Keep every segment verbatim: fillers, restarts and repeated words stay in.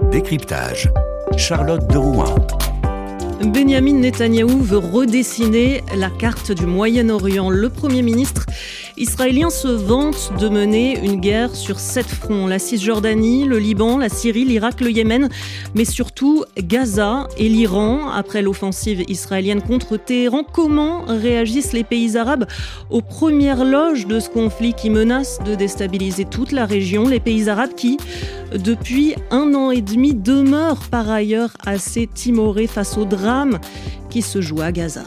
Décryptage. Charlotte de Rouen. Benyamin Netanyahou veut redessiner la carte du Moyen-Orient. Le Premier ministre israélien se vante de mener une guerre sur sept fronts. La Cisjordanie, le Liban, la Syrie, l'Irak, le Yémen, mais surtout Gaza et l'Iran. Après l'offensive israélienne contre Téhéran, comment réagissent les pays arabes aux premières loges de ce conflit qui menace de déstabiliser toute la région? Les pays arabes qui, depuis un an et demi, demeurent par ailleurs assez timorés face au drame qui se joue à Gaza.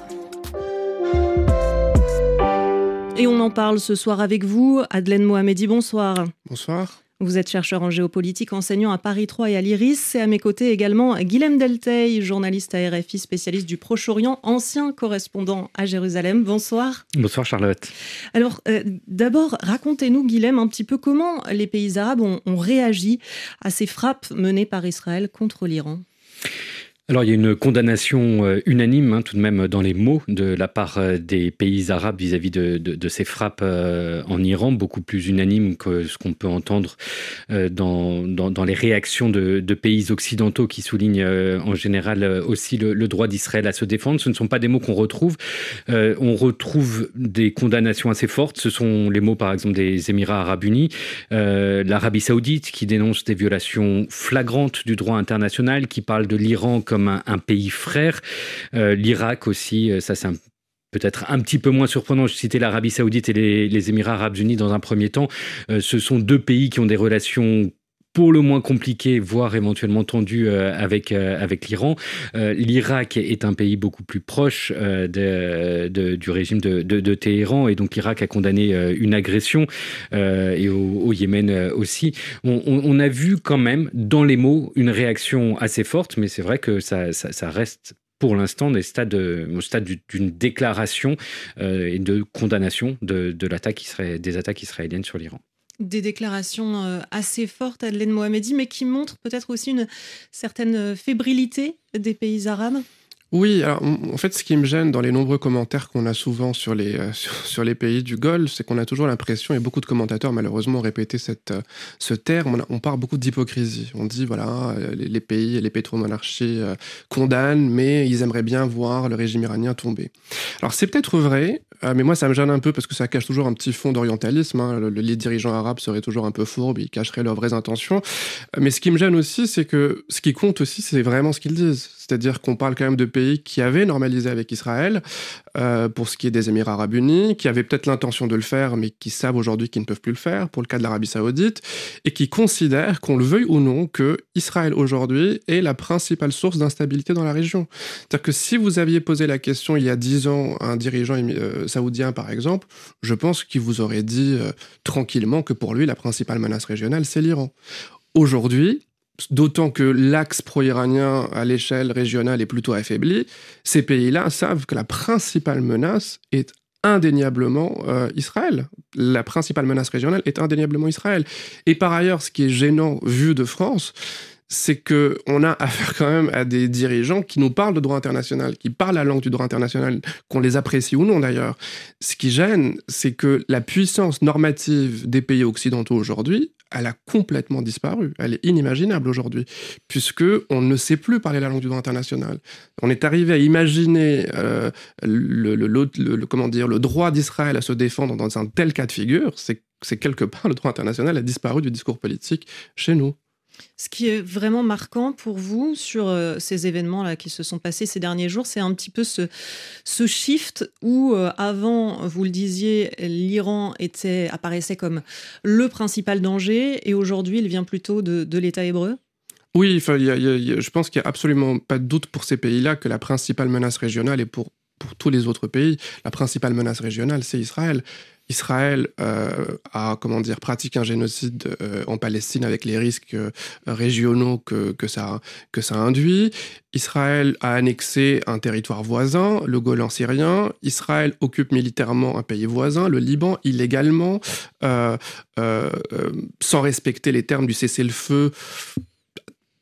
Et on en parle ce soir avec vous. Adlène Mohamedi, bonsoir. Bonsoir. Vous êtes chercheur en géopolitique, enseignant à Paris trois et à l'IRIS. Et à mes côtés également Guilhem Delteil, journaliste à R F I, spécialiste du Proche-Orient, ancien correspondant à Jérusalem. Bonsoir. Bonsoir Charlotte. Alors euh, d'abord, racontez-nous Guilhem un petit peu comment les pays arabes ont, ont réagi à ces frappes menées par Israël contre l'Iran. Alors, il y a une condamnation euh, unanime, hein, tout de même, dans les mots de la part euh, des pays arabes vis-à-vis de, de, de ces frappes euh, en Iran, beaucoup plus unanime que ce qu'on peut entendre euh, dans, dans, dans les réactions de, de pays occidentaux qui soulignent euh, en général euh, aussi le, le droit d'Israël à se défendre. Ce ne sont pas des mots qu'on retrouve. Euh, on retrouve des condamnations assez fortes. Ce sont les mots, par exemple, des Émirats arabes unis, euh, l'Arabie saoudite qui dénonce des violations flagrantes du droit international, qui parle de l'Iran comme Un, un pays frère, euh, l'Irak aussi, ça c'est un, peut-être un petit peu moins surprenant. Je citais l'Arabie saoudite et les, les Émirats arabes unis dans un premier temps. Euh, ce sont deux pays qui ont des relations pour le moins compliquées, voire éventuellement tendues euh, avec, euh, avec l'Iran. Euh, L'Irak est un pays beaucoup plus proche euh, de, de, du régime de, de, de Téhéran, et donc l'Irak a condamné euh, une agression, euh, et au, au Yémen euh, aussi. On, on, on a vu quand même, dans les mots, une réaction assez forte, mais c'est vrai que ça, ça, ça reste pour l'instant des stades, au stade d'une déclaration euh, et de condamnation de, de l'attaque isra- des attaques israéliennes sur l'Iran. Des déclarations assez fortes, Adlène Mohamedi, mais qui montrent peut-être aussi une certaine fébrilité des pays arabes. Oui, alors en fait, ce qui me gêne dans les nombreux commentaires qu'on a souvent sur les, euh, sur, sur les pays du Golfe, c'est qu'on a toujours l'impression, et beaucoup de commentateurs malheureusement ont répété cette, euh, ce terme, on, a, on parle beaucoup d'hypocrisie. On dit, voilà, les, les pays, les pétromonarchies euh, condamnent, mais ils aimeraient bien voir le régime iranien tomber. Alors c'est peut-être vrai, euh, mais moi ça me gêne un peu parce que ça cache toujours un petit fond d'orientalisme. Hein. Le, les dirigeants arabes seraient toujours un peu fourbes, ils cacheraient leurs vraies intentions. Mais ce qui me gêne aussi, c'est que ce qui compte aussi, c'est vraiment ce qu'ils disent. C'est-à-dire qu'on parle quand même de pays qui avaient normalisé avec Israël, euh, pour ce qui est des Émirats arabes unis, qui avaient peut-être l'intention de le faire, mais qui savent aujourd'hui qu'ils ne peuvent plus le faire, pour le cas de l'Arabie saoudite, et qui considèrent, qu'on le veuille ou non, que Israël aujourd'hui est la principale source d'instabilité dans la région. C'est-à-dire que si vous aviez posé la question il y a dix ans à un dirigeant euh, saoudien, par exemple, je pense qu'il vous aurait dit euh, tranquillement que pour lui, la principale menace régionale, c'est l'Iran. Aujourd'hui, d'autant que l'axe pro-iranien à l'échelle régionale est plutôt affaibli, ces pays-là savent que la principale menace est indéniablement euh, Israël. La principale menace régionale est indéniablement Israël. Et par ailleurs, ce qui est gênant vu de France, c'est qu'on a affaire quand même à des dirigeants qui nous parlent de droit international, qui parlent la langue du droit international, qu'on les apprécie ou non d'ailleurs. Ce qui gêne, c'est que la puissance normative des pays occidentaux aujourd'hui, elle a complètement disparu. Elle est inimaginable aujourd'hui, puisqu'on ne sait plus parler la langue du droit international. On est arrivé à imaginer euh, le, le, le, le, comment dire, le droit d'Israël à se défendre dans un tel cas de figure, c'est, c'est quelque part le droit international a disparu du discours politique chez nous. Ce qui est vraiment marquant pour vous sur euh, ces événements-là qui se sont passés ces derniers jours, c'est un petit peu ce, ce shift où, euh, avant, vous le disiez, l'Iran était, apparaissait comme le principal danger, et aujourd'hui, il vient plutôt de, de l'État hébreu. Oui, enfin, y a, y a, je pense qu'il n'y a absolument pas de doute pour ces pays-là que la principale menace régionale, et pour, pour tous les autres pays, la principale menace régionale, c'est Israël. Israël euh, a, comment dire, pratiqué un génocide euh, en Palestine avec les risques euh, régionaux que, que, ça, que ça induit. Israël a annexé un territoire voisin, le Golan syrien. Israël occupe militairement un pays voisin, le Liban, illégalement, euh, euh, euh, sans respecter les termes du cessez-le-feu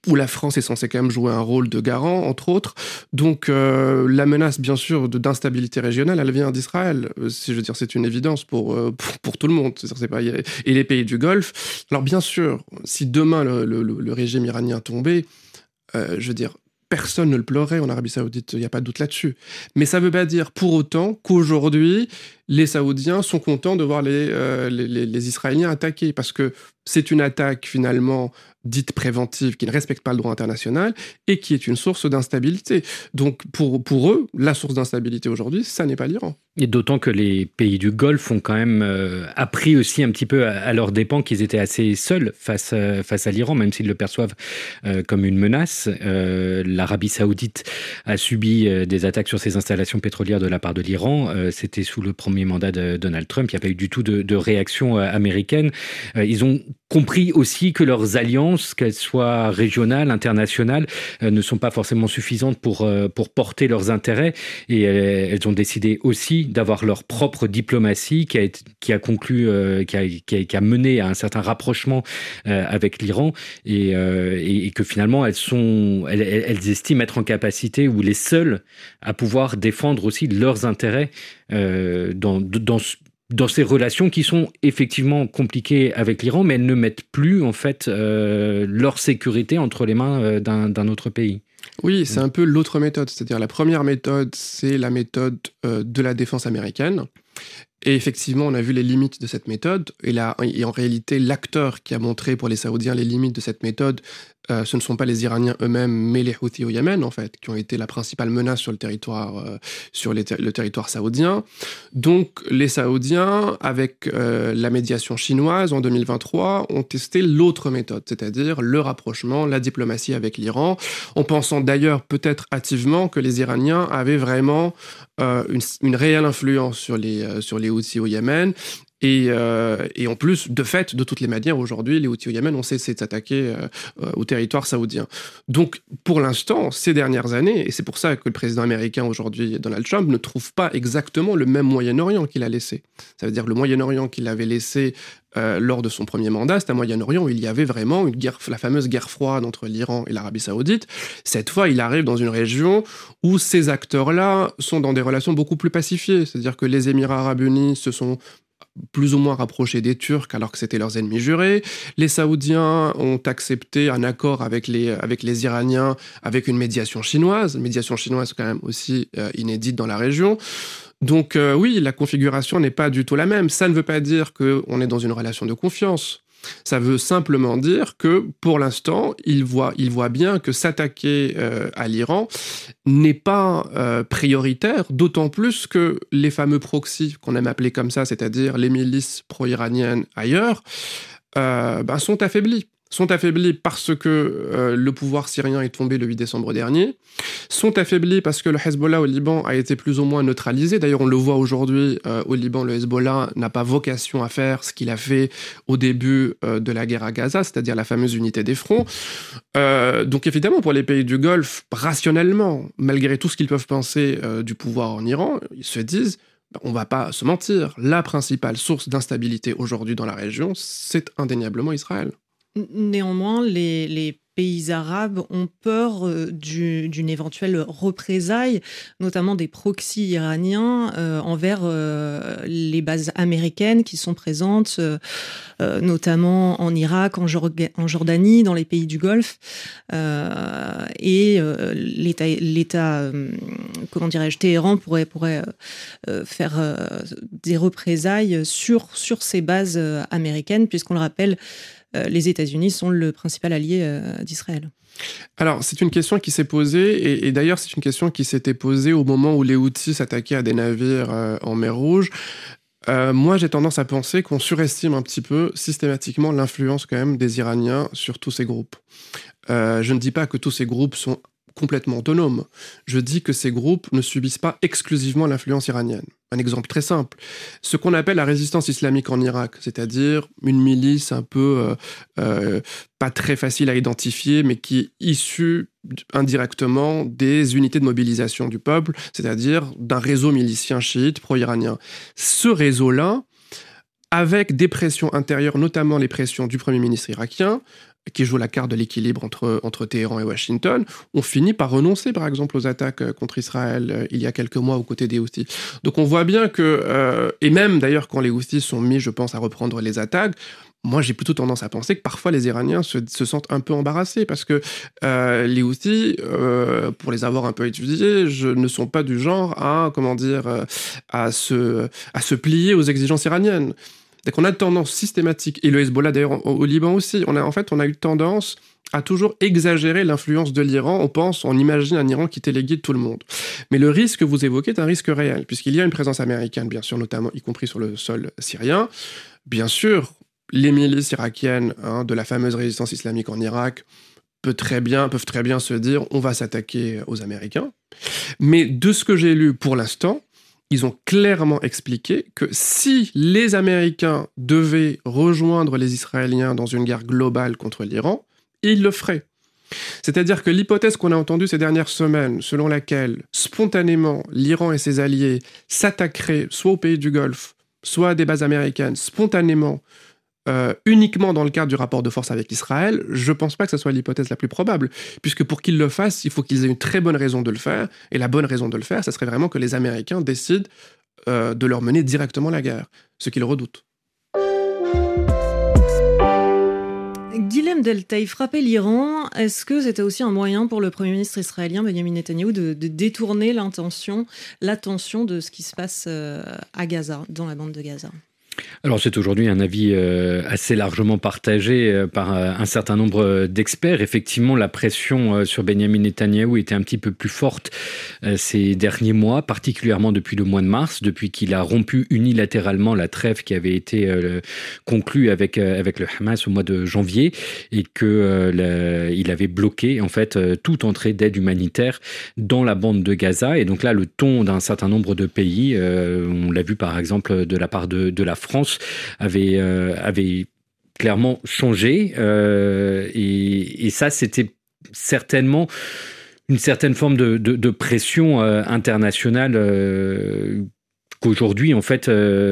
où la France est censée quand même jouer un rôle de garant, entre autres. Donc euh, la menace, bien sûr, de, d'instabilité régionale, elle vient d'Israël. Si je veux dire, c'est une évidence pour, euh, pour, pour tout le monde. C'est, c'est pas, et les pays du Golfe. Alors bien sûr, si demain le, le, le régime iranien tombait, euh, je veux dire, personne ne le pleurait en Arabie Saoudite, il n'y a pas de doute là-dessus. Mais ça ne veut pas dire pour autant qu'aujourd'hui, les Saoudiens sont contents de voir les, euh, les, les, les Israéliens attaquer, parce que c'est une attaque finalement dite préventive qui ne respecte pas le droit international et qui est une source d'instabilité. Donc pour, pour eux, la source d'instabilité aujourd'hui, ça n'est pas l'Iran. Et d'autant que les pays du Golfe ont quand même euh, appris aussi un petit peu à, à leurs dépens qu'ils étaient assez seuls face, euh, face à l'Iran, même s'ils le perçoivent euh, comme une menace. Euh, L'Arabie Saoudite a subi euh, des attaques sur ses installations pétrolières de la part de l'Iran. Euh, c'était sous le premier mandat de Donald Trump. Il n'y a pas eu du tout de, de réaction euh, américaine. Euh, ils ont compris aussi que leurs alliances, qu'elles soient régionales, internationales, euh, ne sont pas forcément suffisantes pour, euh, pour porter leurs intérêts. Et euh, elles ont décidé aussi d'avoir leur propre diplomatie qui a, été, qui a conclu, euh, qui, a, qui, a, qui a mené à un certain rapprochement euh, avec l'Iran et, euh, et, et que finalement elles, sont, elles, elles estiment être en capacité ou les seules à pouvoir défendre aussi leurs intérêts euh, dans, dans, dans ces relations qui sont effectivement compliquées avec l'Iran, mais elles ne mettent plus en fait euh, leur sécurité entre les mains d'un, d'un autre pays. Oui, c'est un peu l'autre méthode. C'est-à-dire la première méthode, c'est la méthode euh, de la défense américaine. Et effectivement, on a vu les limites de cette méthode. Et, là, et en réalité, l'acteur qui a montré pour les Saoudiens les limites de cette méthode, euh, ce ne sont pas les Iraniens eux-mêmes, mais les Houthis au Yémen, en fait, qui ont été la principale menace sur le territoire, euh, sur les ter- le territoire saoudien. Donc, les Saoudiens, avec euh, la médiation chinoise en deux mille vingt-trois, ont testé l'autre méthode, c'est-à-dire le rapprochement, la diplomatie avec l'Iran, en pensant d'ailleurs peut-être hâtivement que les Iraniens avaient vraiment euh, une, une réelle influence sur les, euh, sur les Houthis au Yémen. Et, euh, et en plus, de fait, de toutes les manières, aujourd'hui, les Houthis au Yémen ont cessé de s'attaquer euh, au territoire saoudien. Donc, pour l'instant, ces dernières années, et c'est pour ça que le président américain aujourd'hui, Donald Trump, ne trouve pas exactement le même Moyen-Orient qu'il a laissé. Ça veut dire le Moyen-Orient qu'il avait laissé euh, lors de son premier mandat, c'est un Moyen-Orient où il y avait vraiment une guerre, la fameuse guerre froide entre l'Iran et l'Arabie Saoudite. Cette fois, il arrive dans une région où ces acteurs-là sont dans des relations beaucoup plus pacifiées. C'est-à-dire que les Émirats arabes unis se sont plus ou moins rapprochés des Turcs alors que c'était leurs ennemis jurés. Les Saoudiens ont accepté un accord avec les, avec les Iraniens avec une médiation chinoise, une médiation chinoise quand même aussi euh, inédite dans la région. Donc euh, oui, la configuration n'est pas du tout la même. Ça ne veut pas dire qu'on est dans une relation de confiance. Ça veut simplement dire que, pour l'instant, il voit, il voit bien que s'attaquer euh, à l'Iran n'est pas euh, prioritaire, d'autant plus que les fameux proxys, qu'on aime appeler comme ça, c'est-à-dire les milices pro-iraniennes ailleurs, euh, ben, sont affaiblis. sont affaiblis parce que euh, le pouvoir syrien est tombé le huit décembre dernier, sont affaiblis parce que le Hezbollah au Liban a été plus ou moins neutralisé. D'ailleurs, on le voit aujourd'hui, euh, au Liban, le Hezbollah n'a pas vocation à faire ce qu'il a fait au début euh, de la guerre à Gaza, c'est-à-dire la fameuse unité des fronts. Euh, donc évidemment, pour les pays du Golfe, rationnellement, malgré tout ce qu'ils peuvent penser euh, du pouvoir en Iran, ils se disent... On ne va pas se mentir, la principale source d'instabilité aujourd'hui dans la région, c'est indéniablement Israël. Néanmoins, les, les pays arabes ont peur euh, du, d'une éventuelle représaille, notamment des proxys iraniens euh, envers euh, les bases américaines qui sont présentes, euh, euh, notamment en Irak, en, Jor- en Jordanie, dans les pays du Golfe. Euh, et euh, l'État, l'État euh, comment dirais-je, Téhéran pourrait, pourrait euh, faire euh, des représailles sur, sur ces bases euh, américaines, puisqu'on le rappelle, les États-Unis sont le principal allié euh, d'Israël. Alors, c'est une question qui s'est posée, et, et d'ailleurs, c'est une question qui s'était posée au moment où les Houthis s'attaquaient à des navires euh, en mer Rouge. Euh, moi, j'ai tendance à penser qu'on surestime un petit peu systématiquement l'influence quand même des Iraniens sur tous ces groupes. Euh, je ne dis pas que tous ces groupes sont complètement autonomes. Je dis que ces groupes ne subissent pas exclusivement l'influence iranienne. Un exemple très simple, ce qu'on appelle la résistance islamique en Irak, c'est-à-dire une milice un peu euh, euh, pas très facile à identifier, mais qui est issue indirectement des unités de mobilisation du peuple, c'est-à-dire d'un réseau milicien chiite pro-iranien. Ce réseau-là avec des pressions intérieures, notamment les pressions du Premier ministre irakien, qui joue la carte de l'équilibre entre, entre Téhéran et Washington, on finit par renoncer, par exemple, aux attaques contre Israël euh, il y a quelques mois aux côtés des Houthis. Donc on voit bien que, euh, et même d'ailleurs quand les Houthis sont mis, je pense, à reprendre les attaques, moi j'ai plutôt tendance à penser que parfois les Iraniens se, se sentent un peu embarrassés, parce que euh, les Houthis, euh, pour les avoir un peu étudiés, je, ne sont pas du genre à, comment dire, euh, à, se, à se plier aux exigences iraniennes. C'est qu'on a tendance systématique, et le Hezbollah d'ailleurs au, au Liban aussi, on a, en fait on a eu tendance à toujours exagérer l'influence de l'Iran. On pense, on imagine un Iran qui téléguide tout le monde. Mais le risque que vous évoquez est un risque réel, puisqu'il y a une présence américaine, bien sûr, notamment, y compris sur le sol syrien. Bien sûr, les milices irakiennes hein, de la fameuse résistance islamique en Irak peut très bien, peuvent très bien se dire on va s'attaquer aux Américains. Mais de ce que j'ai lu pour l'instant, ils ont clairement expliqué que si les Américains devaient rejoindre les Israéliens dans une guerre globale contre l'Iran, ils le feraient. C'est-à-dire que l'hypothèse qu'on a entendue ces dernières semaines, selon laquelle, spontanément, l'Iran et ses alliés s'attaqueraient soit aux pays du Golfe, soit à des bases américaines, spontanément, Euh, uniquement dans le cadre du rapport de force avec Israël, je ne pense pas que ce soit l'hypothèse la plus probable, puisque pour qu'ils le fassent, il faut qu'ils aient une très bonne raison de le faire, et la bonne raison de le faire, ce serait vraiment que les Américains décident euh, de leur mener directement la guerre, ce qu'ils redoutent. Guilhem Deltaï, frapper l'Iran, est-ce que c'était aussi un moyen pour le Premier ministre israélien Benyamin Netanyahou de, de détourner l'intention, l'attention de ce qui se passe euh, à Gaza, dans la bande de Gaza ? Alors c'est aujourd'hui un avis euh, assez largement partagé euh, par euh, un certain nombre d'experts. Effectivement, la pression euh, sur Benyamin Netanyahou était un petit peu plus forte euh, ces derniers mois, particulièrement depuis le mois de mars, depuis qu'il a rompu unilatéralement la trêve qui avait été euh, conclue avec, euh, avec le Hamas au mois de janvier, et qu'il euh, avait bloqué en fait euh, toute entrée d'aide humanitaire dans la bande de Gaza. Et donc là, le ton d'un certain nombre de pays, euh, on l'a vu par exemple de la part de, de la France, France avait, euh, avait clairement changé euh, et, et ça c'était certainement une certaine forme de, de, de pression euh, internationale euh, qu'aujourd'hui, en fait,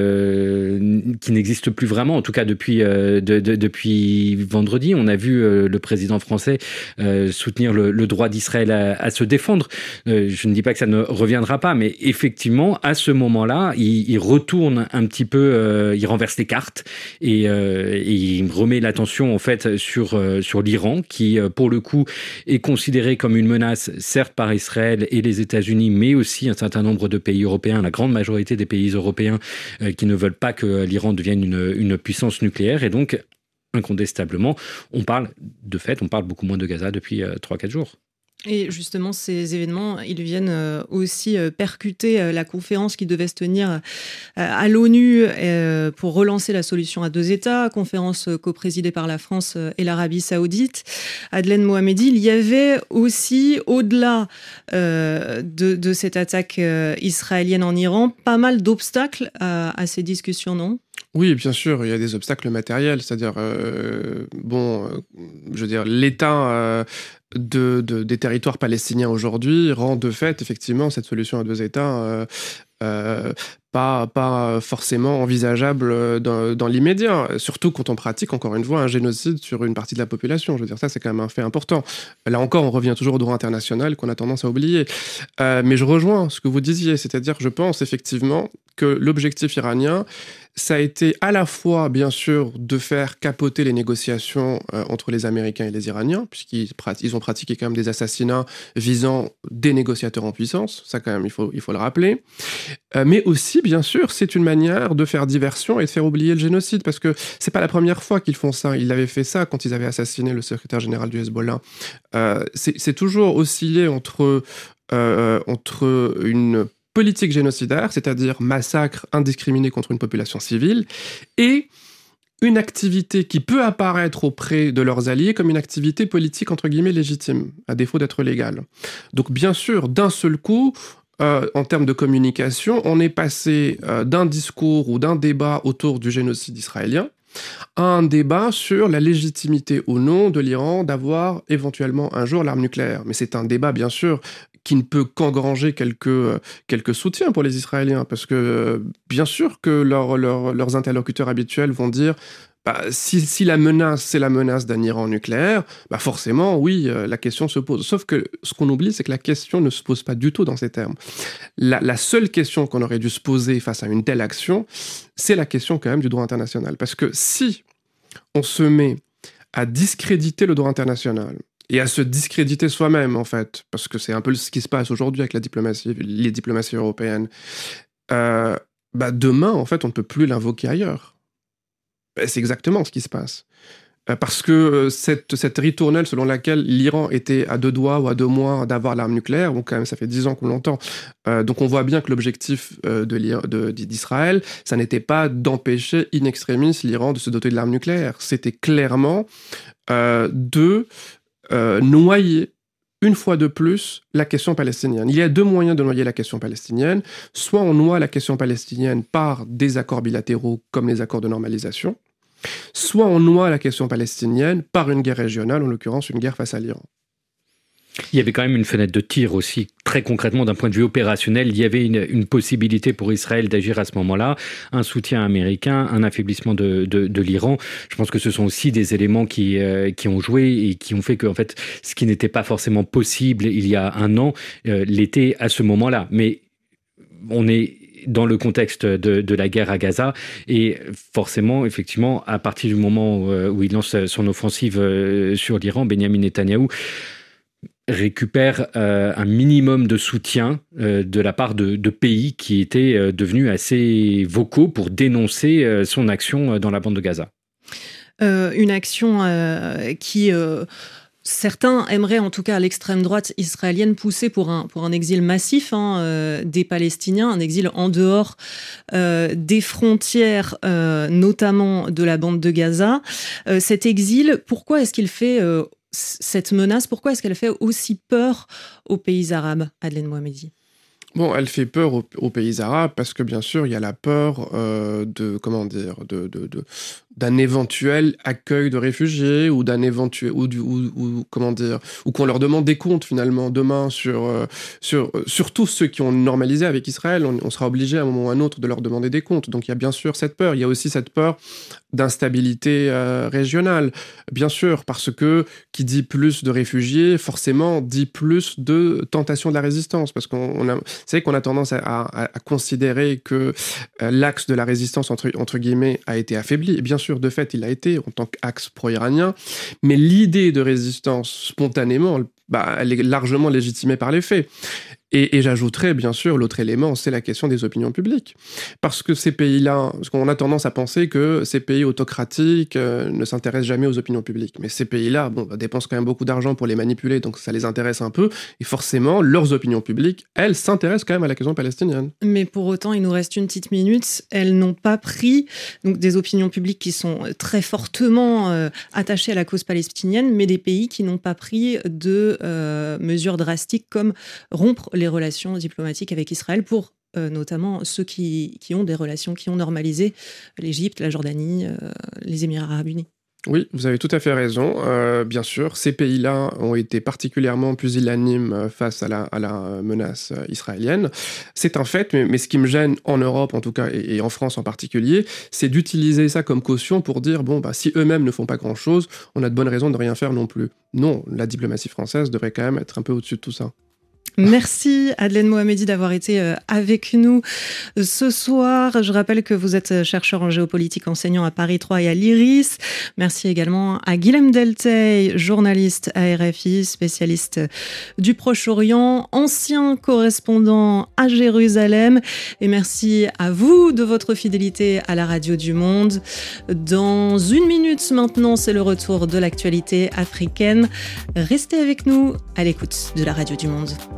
euh, qui n'existe plus vraiment, en tout cas depuis, euh, de, de, depuis vendredi. On a vu euh, le président français euh, soutenir le, le droit d'Israël à, à se défendre. Euh, je ne dis pas que ça ne reviendra pas, mais effectivement, à ce moment-là, il, il retourne un petit peu, euh, il renverse les cartes et, euh, et il remet l'attention, en fait, sur, euh, sur l'Iran, qui, euh, pour le coup, est considéré comme une menace, certes par Israël et les États-Unis, mais aussi un certain nombre de pays européens, la grande majorité des pays européens euh, qui ne veulent pas que l'Iran devienne une, une puissance nucléaire. Et donc, incontestablement, on parle, de fait, on parle beaucoup moins de Gaza depuis euh, trois à quatre jours. Et justement, ces événements, ils viennent aussi percuter la conférence qui devait se tenir à l'ONU pour relancer la solution à deux États, conférence coprésidée par la France et l'Arabie Saoudite. Adlène Mohamedi, il y avait aussi, au-delà de, de cette attaque israélienne en Iran, pas mal d'obstacles à, à ces discussions, non ? Oui, bien sûr, il y a des obstacles matériels, c'est-à-dire, euh, bon, euh, je veux dire, l'État euh, de, de, des territoires palestiniens aujourd'hui rend de fait, effectivement, cette solution à deux États euh, euh, pas, pas forcément envisageable dans, dans l'immédiat, surtout quand on pratique, encore une fois, un génocide sur une partie de la population. Je veux dire, ça, c'est quand même un fait important. Là encore, on revient toujours au droit international qu'on a tendance à oublier. Euh, mais je rejoins ce que vous disiez, c'est-à-dire, je pense effectivement que l'objectif iranien, ça a été à la fois, bien sûr, de faire capoter les négociations euh, entre les Américains et les Iraniens, puisqu'ils prat- ils ont pratiqué quand même des assassinats visant des négociateurs en puissance, ça quand même, il faut, il faut le rappeler. Euh, mais aussi, bien sûr, c'est une manière de faire diversion et de faire oublier le génocide, parce que c'est pas la première fois qu'ils font ça. Ils avaient fait ça quand ils avaient assassiné le secrétaire général du Hezbollah. Euh, c'est, c'est toujours oscillé entre, euh, entre une politique génocidaire, c'est-à-dire massacre indiscriminé contre une population civile, et une activité qui peut apparaître auprès de leurs alliés comme une activité politique entre guillemets légitime, à défaut d'être légale. Donc bien sûr, d'un seul coup, euh, en termes de communication, on est passé euh, d'un discours ou d'un débat autour du génocide israélien à un débat sur la légitimité ou non de l'Iran d'avoir éventuellement un jour l'arme nucléaire. Mais c'est un débat, bien sûr, qui ne peut qu'engranger quelques, euh, quelques soutiens pour les Israéliens, parce que euh, bien sûr que leur, leur, leurs interlocuteurs habituels vont dire bah, si, si la menace, c'est la menace d'un Iran nucléaire, bah forcément, oui, euh, la question se pose. Sauf que ce qu'on oublie, c'est que la question ne se pose pas du tout dans ces termes. La, la seule question qu'on aurait dû se poser face à une telle action, c'est la question quand même du droit international. Parce que si on se met à discréditer le droit international, et à se discréditer soi-même, en fait, parce que c'est un peu ce qui se passe aujourd'hui avec la diplomatie, les diplomaties européennes, euh, bah demain, en fait, on ne peut plus l'invoquer ailleurs. C'est exactement ce qui se passe. Parce que cette, cette ritournelle selon laquelle l'Iran était à deux doigts ou à deux mois d'avoir l'arme nucléaire, bon, quand même, ça fait dix ans qu'on l'entend. Euh, donc on voit bien que l'objectif euh, de de, d'Israël, ça n'était pas d'empêcher in extremis l'Iran de se doter de l'arme nucléaire. C'était clairement euh, de euh, noyer une fois de plus la question palestinienne. Il y a deux moyens de noyer la question palestinienne. Soit on noie la question palestinienne par des accords bilatéraux comme les accords de normalisation, soit on noie la question palestinienne par une guerre régionale, en l'occurrence une guerre face à l'Iran. Il y avait quand même une fenêtre de tir aussi, très concrètement d'un point de vue opérationnel. Il y avait une, une possibilité pour Israël d'agir à ce moment-là, un soutien américain, un affaiblissement de, de, de l'Iran. Je pense que ce sont aussi des éléments qui, euh, qui ont joué et qui ont fait que en fait, ce qui n'était pas forcément possible il y a un an, euh, l'était à ce moment-là. Mais on est dans le contexte de, de la guerre à Gaza et forcément, effectivement, à partir du moment où, où il lance son offensive sur l'Iran, Benyamin Netanyahou récupère euh, un minimum de soutien euh, de la part de, de pays qui étaient euh, devenus assez vocaux pour dénoncer euh, son action dans la bande de Gaza. Euh, une action euh, qui... Euh... Certains aimeraient, en tout cas à l'extrême droite israélienne, pousser pour un, pour un exil massif hein, euh, des Palestiniens, un exil en dehors euh, des frontières, euh, notamment de la bande de Gaza. Euh, cet exil, pourquoi est-ce qu'il fait euh, cette menace, pourquoi est-ce qu'elle fait aussi peur aux pays arabes, Adlène Mohamedi ? Bon, elle fait peur aux, aux pays arabes parce que bien sûr, il y a la peur euh, de, comment dire, de, de, de, d'un éventuel accueil de réfugiés ou d'un éventuel, ou, du, ou, ou comment dire, ou qu'on leur demande des comptes finalement demain sur, euh, sur, euh, sur tous ceux qui ont normalisé avec Israël. On, on sera obligé à un moment ou à un autre de leur demander des comptes. Donc il y a bien sûr cette peur. Il y a aussi cette peur d'instabilité euh, régionale, bien sûr, parce que qui dit plus de réfugiés, forcément, dit plus de tentation de la résistance, parce qu'on on a, c'est vrai qu'on a tendance à, à, à considérer que euh, l'axe de la résistance, entre, entre guillemets, a été affaibli, et bien sûr, de fait, il l'a été, en tant qu'axe pro-iranien, mais l'idée de résistance, spontanément, bah, elle est largement légitimée par les faits. Et, et j'ajouterais, bien sûr, l'autre élément, c'est la question des opinions publiques. Parce que ces pays-là, parce qu'on a tendance à penser que ces pays autocratiques euh, ne s'intéressent jamais aux opinions publiques. Mais ces pays-là, bon, bah, dépensent quand même beaucoup d'argent pour les manipuler, donc ça les intéresse un peu. Et forcément, leurs opinions publiques, elles, s'intéressent quand même à la question palestinienne. Mais pour autant, il nous reste une petite minute. Elles n'ont pas pris donc, des opinions publiques qui sont très fortement euh, attachées à la cause palestinienne, mais des pays qui n'ont pas pris de euh, mesures drastiques comme rompre les relations diplomatiques avec Israël pour euh, notamment ceux qui, qui ont des relations, qui ont normalisé l'Égypte, la Jordanie, euh, les Émirats arabes unis. Oui, vous avez tout à fait raison. Euh, bien sûr, ces pays-là ont été particulièrement pusillanimes face à la, à la menace israélienne. C'est un fait, mais, mais ce qui me gêne en Europe, en tout cas, et, et en France en particulier, c'est d'utiliser ça comme caution pour dire, bon, bah, si eux-mêmes ne font pas grand-chose, on a de bonnes raisons de rien faire non plus. Non, la diplomatie française devrait quand même être un peu au-dessus de tout ça. Merci Adlène Mohamedi d'avoir été avec nous ce soir. Je rappelle que vous êtes chercheur en géopolitique enseignant à Paris trois et à l'IRIS. Merci également à Guilhem Delteil, journaliste à R F I, spécialiste du Proche-Orient, ancien correspondant à Jérusalem. Et merci à vous de votre fidélité à la Radio du Monde. Dans une minute maintenant, c'est le retour de l'actualité africaine. Restez avec nous à l'écoute de la Radio du Monde.